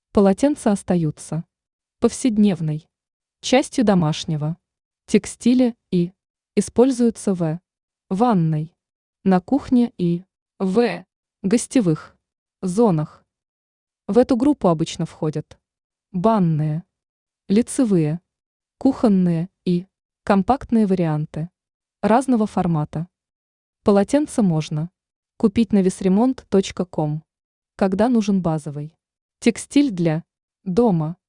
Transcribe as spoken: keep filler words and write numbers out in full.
Полотенца остаются повседневной частью домашнего текстиля и используются в ванной, на кухне и в гостевых зонах. В эту группу обычно входят банные, лицевые, кухонные и компактные варианты разного формата. Полотенца можно купить на весремонт точка ком, когда нужен базовый текстиль для дома.